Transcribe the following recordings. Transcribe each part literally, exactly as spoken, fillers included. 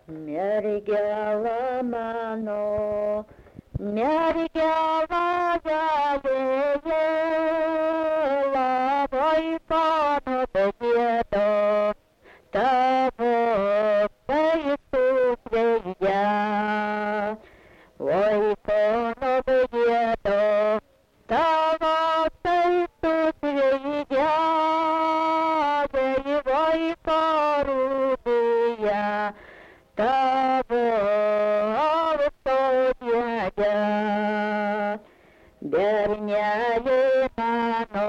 Mergela mano, mergela galėjėla, vaiko nubėgėdo, tavo vaistų vėja. Vaiko nubėgėdo, tavo vaistų vėja, vėji vaiko rūbėje. Tavo aukštodėje, berneli mano,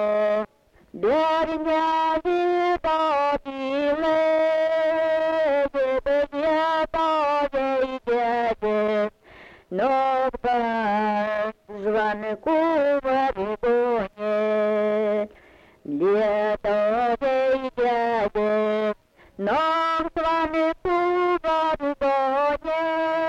berneli babylė, giedojai dėdės, nokba žvankų vargonė, lietuvai dėdės, nok žvankų vargonė,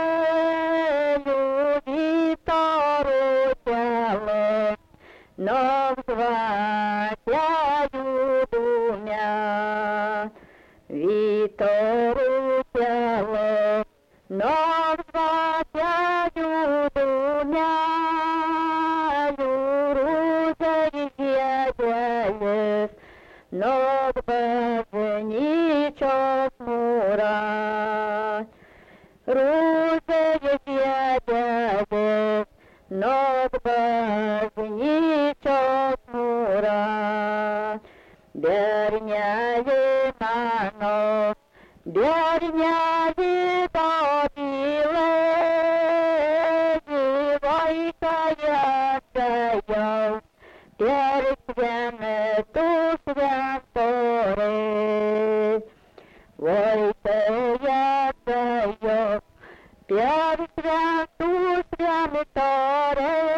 liūdito rūtelė, nok žvakę judumę, vyto rūtelė, nok žvakę judumę, jūrų žaidėlis, nok bažnyčios mūra. Rūdėlis jėdelis, nok bažnyčios mūra. Berneli mano, berneli babylė, gyvaitąją atėjau, per šventus šventorius. Vaitąją atėjau, per šventus šventorius.